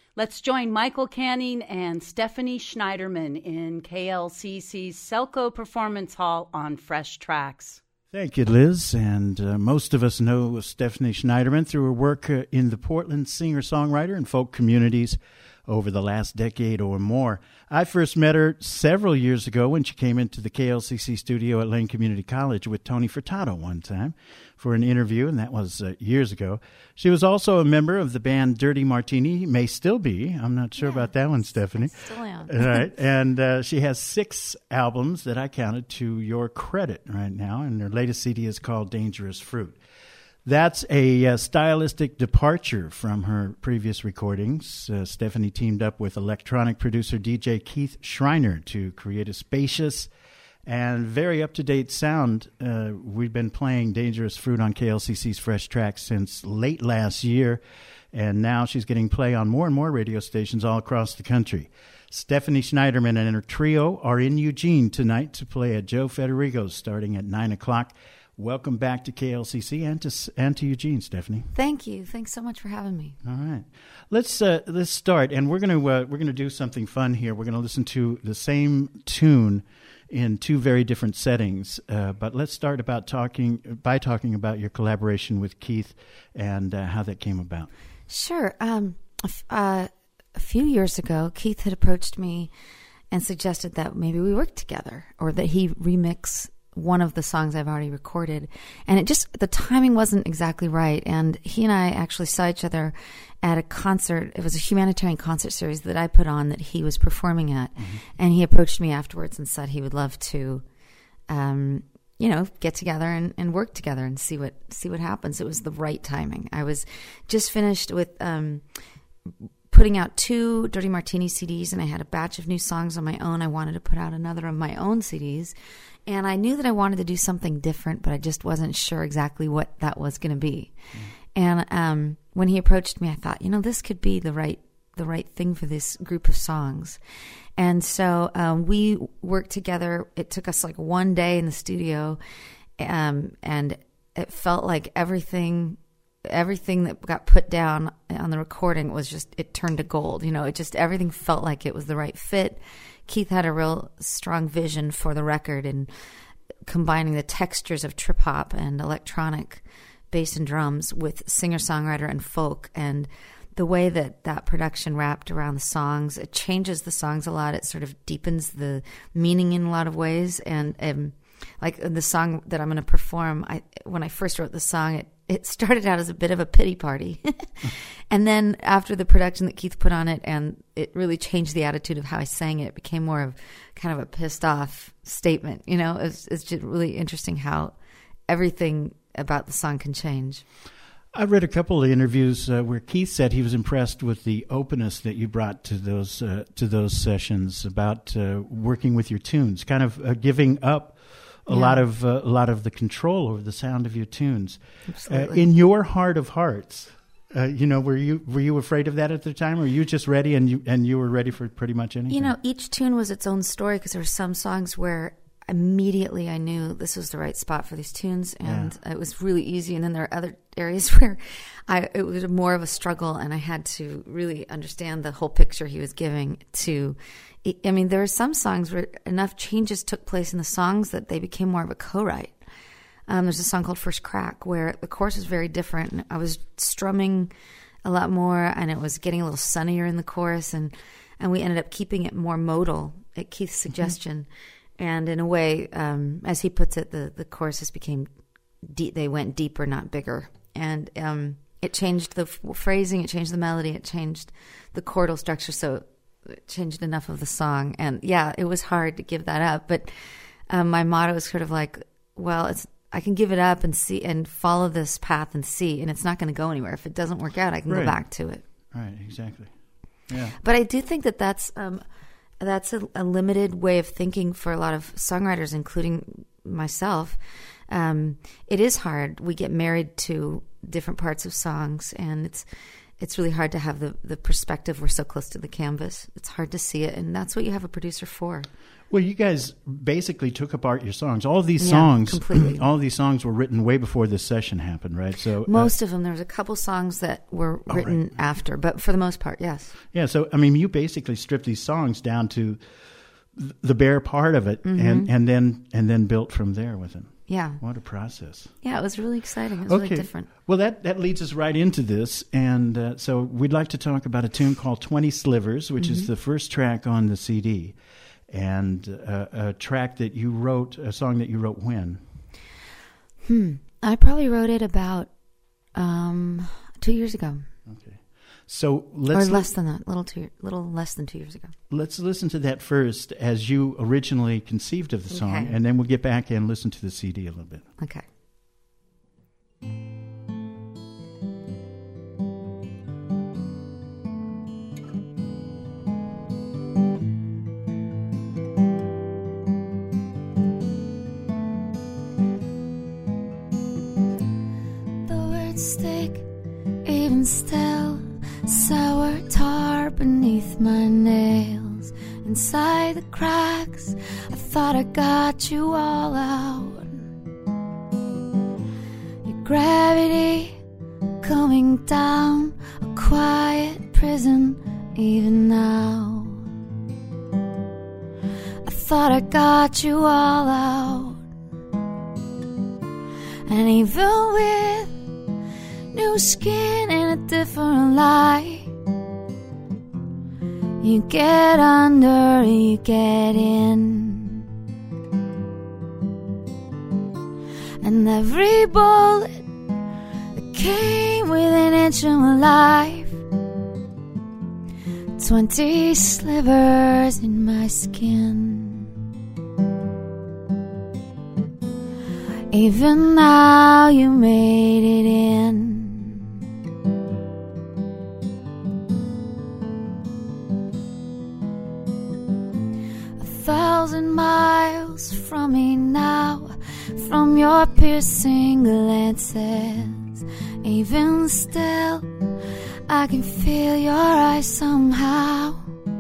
Let's join Michael Canning and Stephanie Schneiderman in KLCC's Selco Performance Hall on Fresh Tracks. Thank you, Liz. And most of us know Stephanie Schneiderman through her work in the Portland singer-songwriter and folk communities over the last decade or more. I first met her several years ago when she came into the KLCC studio at Lane Community College with Tony Furtado one time for an interview, and that was years ago. She was also a member of the band Dirty Martini, may still be. I'm not sure about that one, Stephanie. Still am. Right. And she has 6 albums that I counted to your credit right now, and her latest CD is called Dangerous Fruit. That's a stylistic departure from her previous recordings. Stephanie teamed up with electronic producer DJ Keith Schreiner to create a spacious and very up-to-date sound. We've been playing Dangerous Fruit on KLCC's Fresh Tracks since late last year, and now she's getting play on more and more radio stations all across the country. Stephanie Schneiderman and her trio are in Eugene tonight to play at Joe Federico's starting at 9 o'clock. Welcome back to KLCC and to Eugene, Stephanie. Thank you. Thanks so much for having me. All right, let's start, and we're gonna do something fun here. We're gonna listen to the same tune in 2 very different settings. But let's start by talking about your collaboration with Keith and how that came about. Sure. A few years ago, Keith had approached me and suggested that maybe we work together, or that he remix one of the songs I've already recorded. And the timing wasn't exactly right. And he and I actually saw each other at a concert. It was a humanitarian concert series that I put on that he was performing at. Mm-hmm. And he approached me afterwards and said he would love to, get together and work together and see what happens. It was the right timing. I was just finished with, putting out 2 Dirty Martini CDs, and I had a batch of new songs on my own. I wanted to put out another of my own CDs. And I knew that I wanted to do something different, but I just wasn't sure exactly what that was going to be. Mm. And when he approached me, I thought, this could be the right thing for this group of songs. And so we worked together. It took us like one day in the studio, and it felt like everything that got put down on the recording it turned to gold. Everything felt like it was the right fit. Keith had a real strong vision for the record and combining the textures of trip hop and electronic bass and drums with singer-songwriter and folk. And the way that production wrapped around the songs, it changes the songs a lot. It sort of deepens the meaning in a lot of ways. And like the song that I'm going to perform, when I first wrote the song, it started out as a bit of a pity party. And then after the production that Keith put on it, and it really changed the attitude of how I sang it, it became more of kind of a pissed off statement. It's just really interesting how everything about the song can change. I read a couple of interviews where Keith said he was impressed with the openness that you brought to those sessions about working with your tunes, kind of giving up a lot of the control over the sound of your tunes. Absolutely. In your heart of hearts, were you afraid of that at the time, or were you just ready and you were ready for pretty much anything? Each tune was its own story, because there were some songs where immediately I knew this was the right spot for these tunes, and it was really easy. And then there are other areas where it was more of a struggle, and I had to really understand the whole picture he was giving to. There are some songs where enough changes took place in the songs that they became more of a co-write. There's a song called First Crack where the chorus is very different. And I was strumming a lot more, and it was getting a little sunnier in the chorus, and we ended up keeping it more modal at Keith's suggestion. Mm-hmm. And in a way, as he puts it, the choruses became deep. They went deeper, not bigger. And it changed the phrasing, it changed the melody, it changed the chordal structure, so it changed enough of the song. And it was hard to give that up. But my motto is sort of like, I can give it up and see and follow this path and see, and it's not going to go anywhere. If it doesn't work out, I can go back to it. Right, exactly. Yeah. But I do think that's a limited way of thinking for a lot of songwriters, including myself. It is hard. We get married to different parts of songs, and it's really hard to have the perspective. We're so close to the canvas. It's hard to see it, and that's what you have a producer for. Well, you guys basically took apart your songs. All of these songs, completely. All of these songs were written way before this session happened, right? So most of them, there was a couple songs that were written after, but for the most part, yes. Yeah, so I mean, you basically stripped these songs down to the bare part of it, and then built from there with it. Yeah. What a process. Yeah, it was really exciting. It was really different. Well, that leads us right into this. And so we'd like to talk about a tune called 20 Slivers, which is the first track on the CD. And a track that you wrote, a song that you wrote when? I probably wrote it about 2 years ago. Okay. So or less than that, little less than 2 years ago. Let's listen to that first as you originally conceived of the song, and then we'll get back and listen to the CD a little bit. Okay. The words stick even still. Sour tar beneath my nails. Inside the cracks, I thought I got you all out. Your gravity coming down, a quiet prison even now. I thought I got you all out. And even with new skin and a different light, you get under, you get in. And every bullet that came with an inch of my life, 20 slivers in my skin. Even now you made it in. 1,000 miles from me now, from your piercing glances. Even still, I can feel your eyes somehow.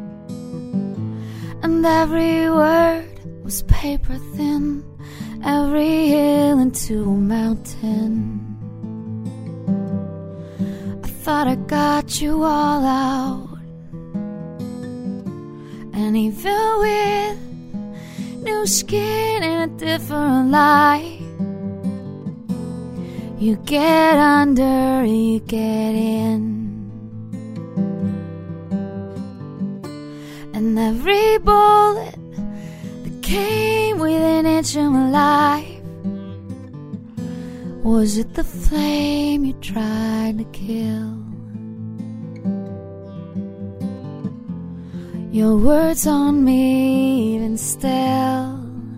And every word was paper thin, every hill into a mountain. I thought I got you all out. And even with new skin and a different light, you get under, you get in. And every bullet that came with an inch of my life, was it the flame you tried to kill? Your words on me even still.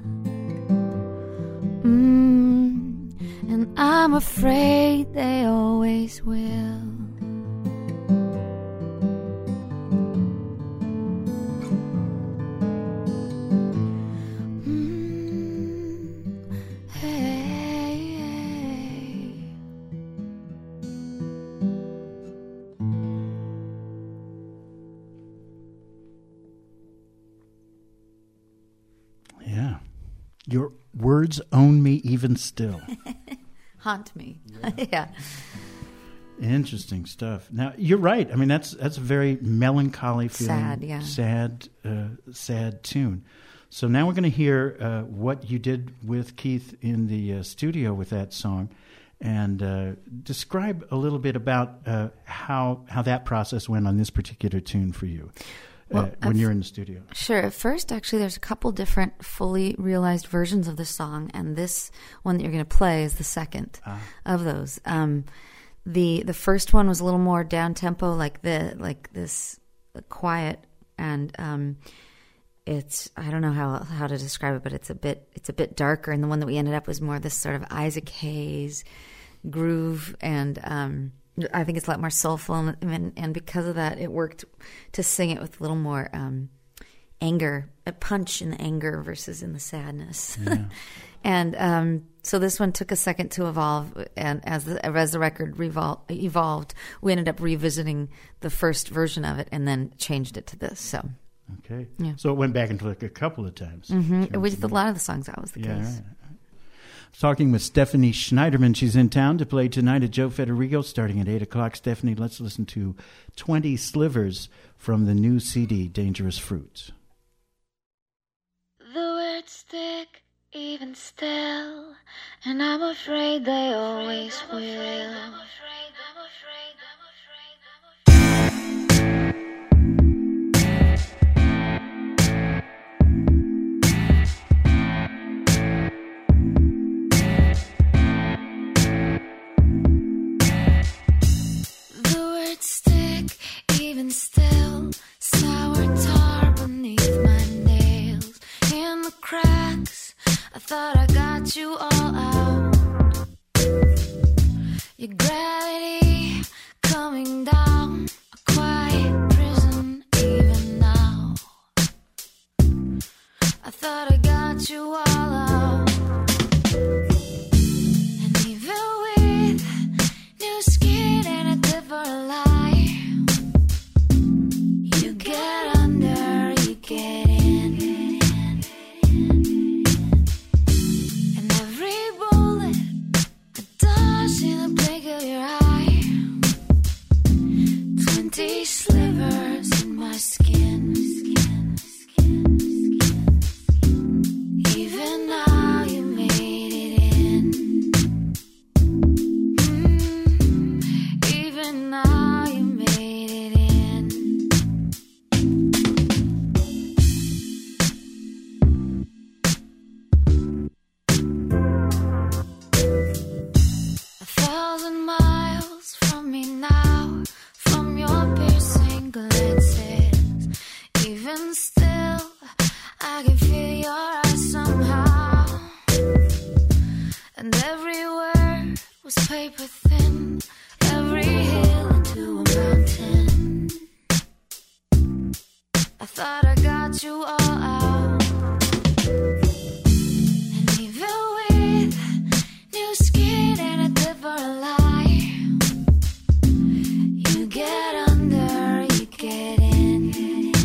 And I'm afraid they always will. Your words own me even still. Haunt me. Yeah. Interesting stuff. Now, you're right. I mean, that's a very melancholy feeling. Sad, yeah. Sad tune. So now we're going to hear what you did with Keith in the studio with that song, and describe a little bit about how that process went on this particular tune for you. When you're in the studio. Sure. At first, actually, there's a couple different fully realized versions of the song, and this one that you're going to play is the second of those. The first one was a little more down tempo, like this quiet, and it's, I don't know how to describe it, but it's a bit darker. And the one that we ended up was more this sort of Isaac Hayes groove, and I think it's a lot more soulful, and because of that, it worked to sing it with a little more anger, a punch in the anger versus in the sadness. Yeah. And so this one took a second to evolve, and as the record evolved, we ended up revisiting the first version of it and then changed it to this. So okay, yeah. So it went back into like a couple of times. Mm-hmm. With a lot of the songs, that was the case. Right. Talking with Stephanie Schneiderman. She's in town to play tonight at Joe Federico starting at 8 o'clock. Stephanie, let's listen to 20 Slivers from the new CD, Dangerous Fruits. The words stick even still, and I'm afraid they always will. Still, sour tar beneath my nails. In the cracks, I thought I got you all out. Your gravity coming down, a quiet prison even now. I thought I got you all out. And even with new skin and a different life, get under, you get in. And every bullet, a dodge in the blink of your eye. 20 slivers in my skin. Even now you made it in. Even now you made it in. Miles from me now, from your piercing glances. Even still, I can feel your eyes somehow. And every word was paper thin, every hill into a mountain. I thought I got you all out. And even with new skin and a different life, you get under, you get in.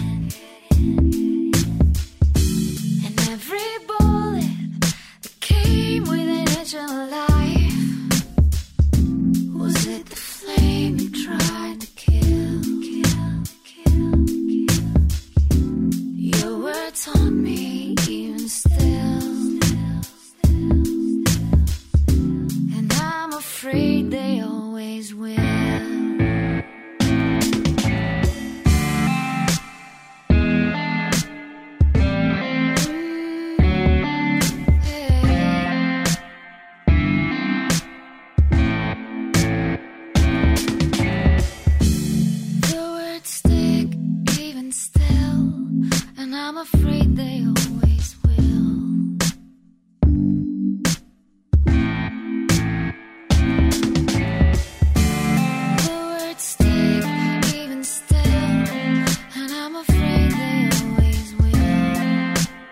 And every bullet that came with an inch of life, was it the flame you tried to kill? Your words haunt me even still. And I'm afraid they always will. I'm afraid they always will. The words stick even still, and I'm afraid they always will.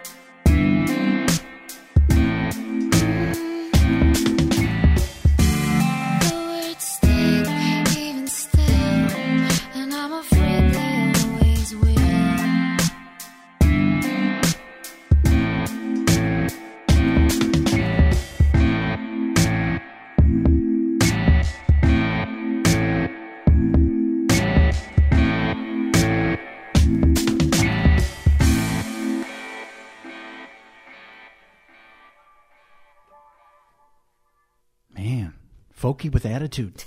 The words stick even still, and I'm afraid they always will. Folky with attitude.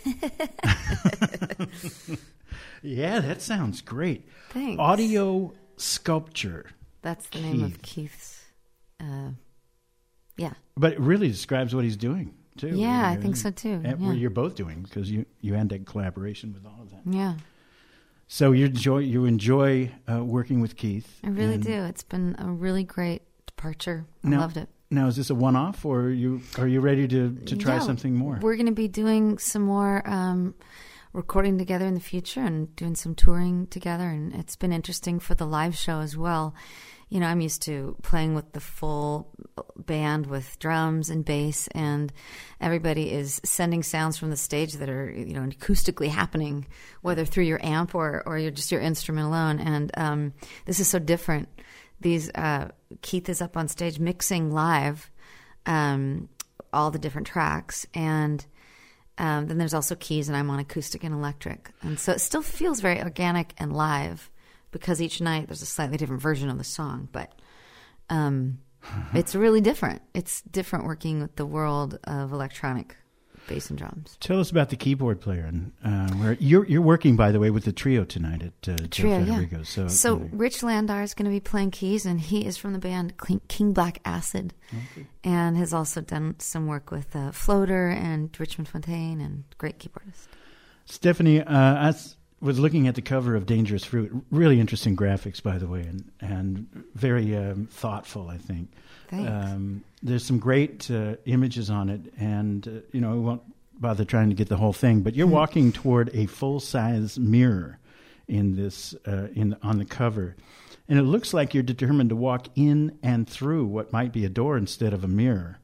Yeah, that sounds great. Thanks. Audio Sculpture. That's the name of Keith's. Yeah. But it really describes what he's doing, too. Yeah, I think so, too. And what you're both doing, because you end in collaboration with all of that. Yeah. So you enjoy working with Keith. I really do. It's been a really great departure. I loved it. Now, is this a one-off, or are you ready to try something more? We're going to be doing some more recording together in the future and doing some touring together. And it's been interesting for the live show as well. You know, I'm used to playing with the full band with drums and bass, and everybody is sending sounds from the stage that are, you know, acoustically happening, whether through your amp or you're just your instrument alone. And this is so different. Keith is up on stage mixing live all the different tracks, and then there's also keys, and I'm on acoustic and electric. And so it still feels very organic and live, because each night there's a slightly different version of the song, but it's really different. It's different working with the world of electronic bass and drums. Tell us about the keyboard player, and where you're working, by the way, with the trio tonight at Trio, Joe Federico. So Rich Landar is going to be playing keys, and he is from the band King Black Acid, and has also done some work with Floater and Richmond Fontaine, and great keyboardist. Stephanie, I was looking at the cover of Dangerous Fruit. Really interesting graphics, by the way, and very thoughtful, I think. Thanks. There's some great images on it, and we won't bother trying to get the whole thing, but you're walking toward a full-size mirror in this on the cover, and it looks like you're determined to walk in and through what might be a door instead of a mirror.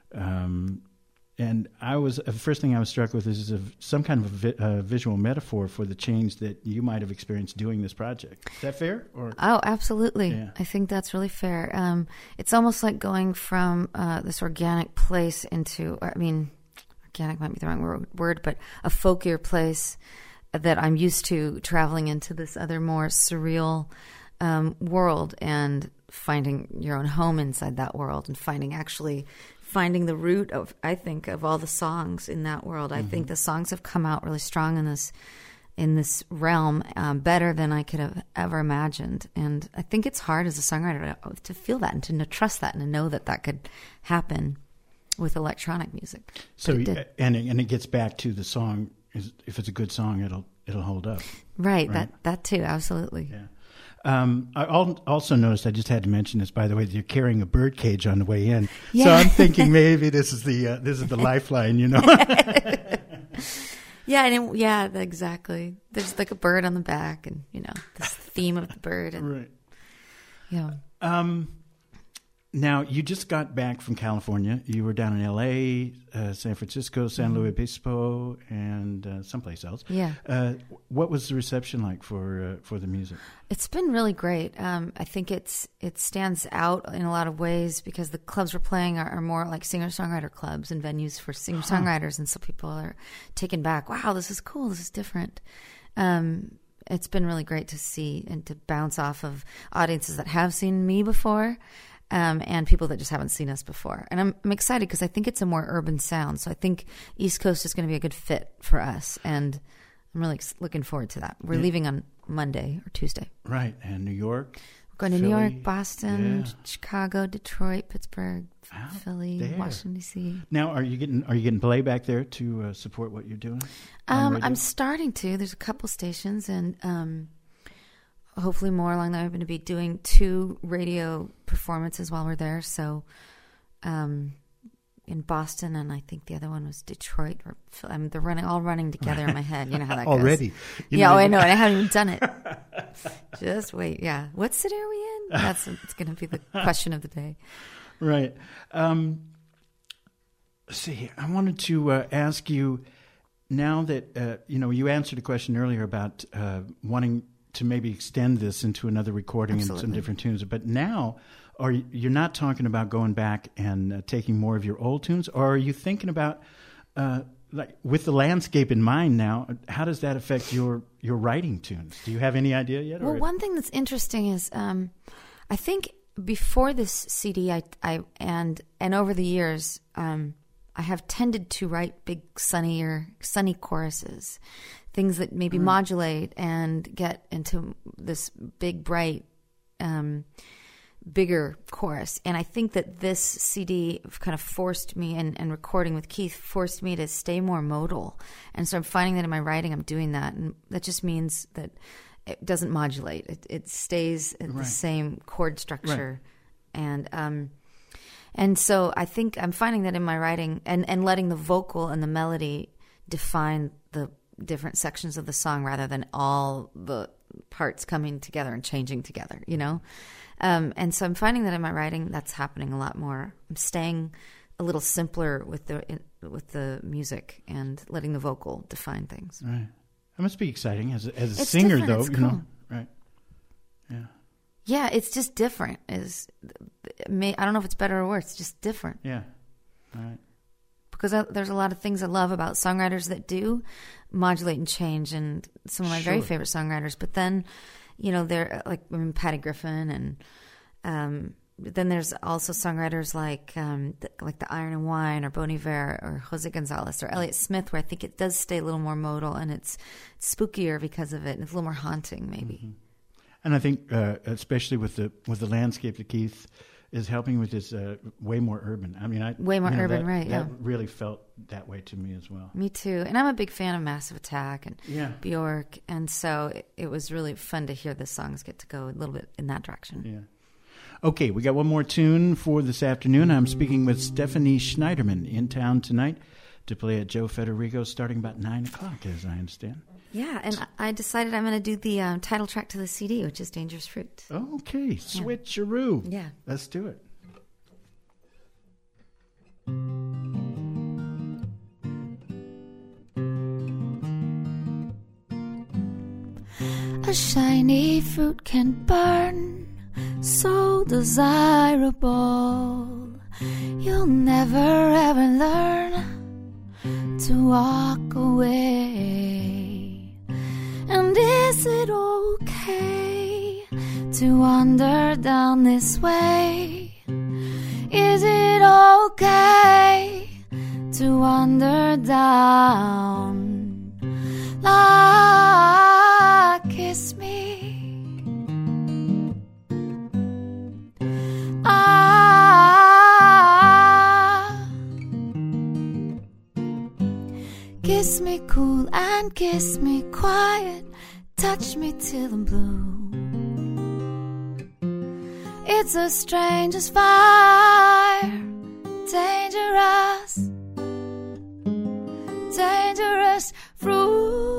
And the first thing I was struck with is some kind of a visual metaphor for the change that you might have experienced doing this project. Is that fair? Oh, absolutely. Yeah. I think that's really fair. It's almost like going from this organic place into, organic might be the wrong word, but a folkier place that I'm used to, traveling into this other more surreal world, and finding your own home inside that world, and finding the root of, I think, of all the songs in that world. I think the songs have come out really strong in this realm, better than I could have ever imagined. And I think it's hard as a songwriter to feel that and to trust that and to know that could happen with electronic music. So, and it gets back to the song. If it's a good song, it'll hold up. Right? That too, absolutely. Yeah. I also noticed, I just had to mention this, by the way, that you're carrying a bird cage on the way in. Yeah. So I'm thinking maybe this is the lifeline, Yeah, exactly. There's like a bird on the back, and this theme of the bird. And, right. Yeah. Now, you just got back from California. You were down in L.A., San Francisco, San Luis Obispo, and someplace else. Yeah. What was the reception like for the music? It's been really great. I think it stands out in a lot of ways because the clubs we're playing are more like singer-songwriter clubs and venues for singer-songwriters, and so people are taken back. Wow, this is cool. This is different. It's been really great to see and to bounce off of audiences that have seen me before. And people that just haven't seen us before. And I'm excited because I think it's a more urban sound. So I think East Coast is going to be a good fit for us. And I'm really looking forward to that. We're leaving on Monday or Tuesday. Right. And New York? We're going to New York, Boston, Chicago, Detroit, Pittsburgh, Philly, Washington, D.C. Now, are you getting play back there to support what you're doing? I'm starting to. There's a couple stations, and hopefully more along that. I'm going to be doing 2 radio performances while we're there. So in Boston, and I think the other one was Detroit. They're all running together in my head. You know how that goes. Already. I know. And I haven't even done it. Just wait. Yeah. What city are we in? It's going to be the question of the day. Right. See, I wanted to ask you, now that, you answered a question earlier about wanting to maybe extend this into another recording and some different tunes. But now, you're not talking about going back and taking more of your old tunes, or are you thinking about, with the landscape in mind now, how does that affect your writing tunes? Do you have any idea yet? Well, one thing that's interesting is I think before this CD, I over the years, I have tended to write big sunny choruses, things that maybe modulate and get into this big, bright, bigger chorus. And I think that this CD kind of forced me, and recording with Keith forced me to stay more modal. And so I'm finding that in my writing, I'm doing that. And that just means that it doesn't modulate. It stays at the same chord structure. Right. And so I think I'm finding that in my writing, and letting the vocal and the melody define different sections of the song rather than all the parts coming together and changing together, you know? And so I'm finding that in my writing, that's happening a lot more. I'm staying a little simpler with the music and letting the vocal define things. Right. That must be exciting as a It's singer, different. though. It's You cool. know, right? Yeah. Yeah, it's just different. I don't know if it's better or worse. It's just different. Yeah. All right. Because there's a lot of things I love about songwriters that do modulate and change, and some of my very Sure. favorite songwriters. But then, you know, they're like Patty Griffin, and then there's also songwriters like the Iron and Wine or Bon Iver or Jose Gonzalez or Elliott Smith, where I think it does stay a little more modal and it's spookier because of it, and it's a little more haunting, maybe. Mm-hmm. And I think, especially with the landscape that Keith is helping with, is way more urban. I mean, Way more urban, that, right, That yeah. really felt that way to me as well. Me too. And I'm a big fan of Massive Attack and Yeah. Bjork, and so it was really fun to hear the songs get to go a little bit in that direction. Yeah. Okay, we got one more tune for this afternoon. I'm speaking with Stephanie Schneiderman in town tonight to play at Joe Federico starting about 9 o'clock, as I understand. Yeah, and I decided I'm going to do the title track to the CD, which is Dangerous Fruit. Okay, switcheroo. Yeah. Let's do it. A shiny fruit can burn, so desirable. You'll never ever learn to walk away. And is it okay to wander down this way? Is it okay to wander down? Kiss me. Kiss me cool and kiss me quiet. Touch me till I'm blue. It's the strangest fire. Dangerous. Dangerous fruit.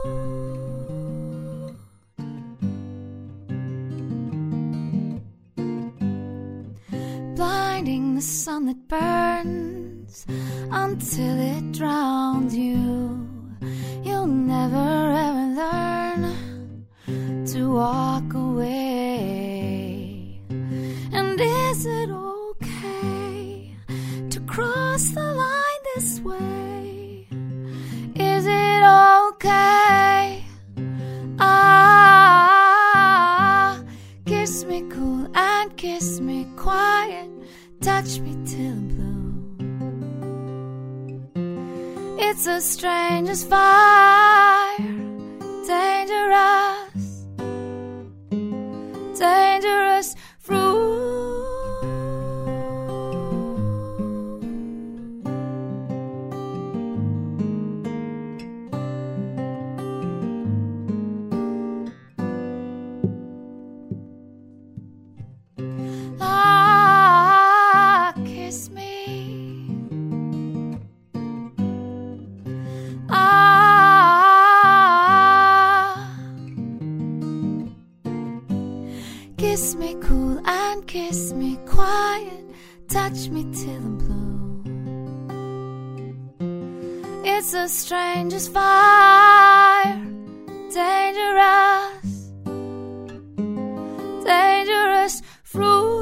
Blinding the sun that burns until it drowns you. You'll never ever learn to walk away. And is it okay to cross the line this way? Is it okay? Kiss me cool and kiss me quiet. Touch me till I'm blue. It's the strangest fire. Dangerous. Dangerous fruit. Kiss me. Kiss me cool and kiss me quiet. Touch me till I'm blue. It's the strangest fire. Dangerous. Dangerous fruit.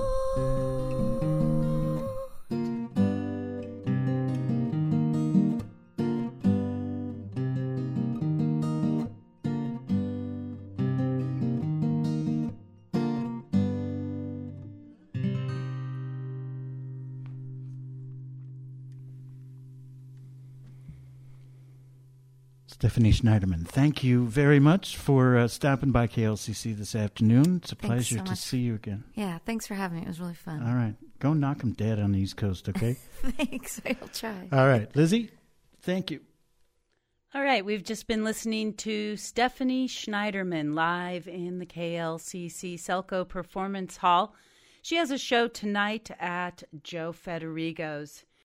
Stephanie Schneiderman, thank you very much for stopping by KLCC this afternoon. It's a Thanks pleasure so to much. see you again. Yeah, thanks for having me. It was really fun. All right. Go knock 'em dead on the East Coast, okay? Thanks. I'll try. All right. Lizzie, thank you. All right, we've just been listening to Stephanie Schneiderman live in the KLCC Selco Performance Hall. She has a show tonight at Joe Federico's.